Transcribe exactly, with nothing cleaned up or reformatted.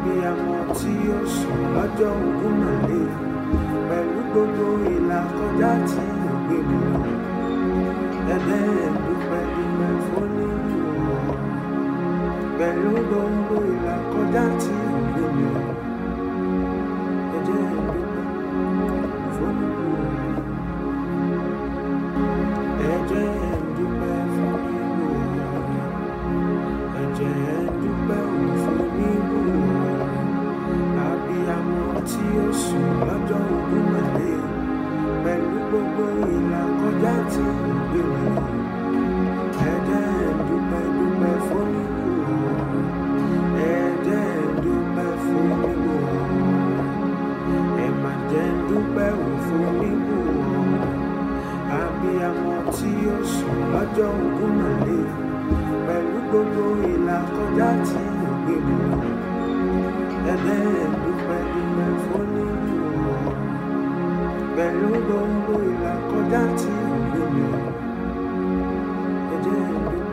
abiyamọ tí ó sùn lọ́jọ́ ogún màlẹ́ pẹ̀lú gbogbo ìlàkọjá tí ò gbé mi lọ. Ẹlẹ́ẹ̀dúpẹ́ dúpẹ́ f'Olúwa pẹ̀lú gbogbo ìlàkọjá tí ò gbé mi lọ. Ẹ jẹ́ n dúpẹ́ f'Olúwa. Ẹ jẹ́ n dúpẹ́ f'Olúwa. Ẹ jẹ́ n dúpẹ́ f'Olúwa. Abiyamọ tí ó sùn lọ́jọ́ ogún màlẹ́ pẹ̀lú gbogbo ìlàkọjá tí ò gbé mi lọ. Ẹ jẹ́ n dúpẹ́ dúpẹ́ f'Olúwa. Ẹ jẹ́ n dúpẹ́ f'Olúwa. Ẹ má jẹ́ n dúpẹ́ f'Olúwa. Abiyamọ tí ó sùn lọ́jọ́ ogún màlẹ́ pẹ̀lú gbogbo ìlàkọjá tí ò gbé mi lọ. Ẹ jẹ́ n dúpẹ́ dúpẹ́ f'Olúwa pẹ̀lú gbogbo ìlàkọjá tí ò gbé mi lọ. Ẹ jẹ́ n dúpẹ́.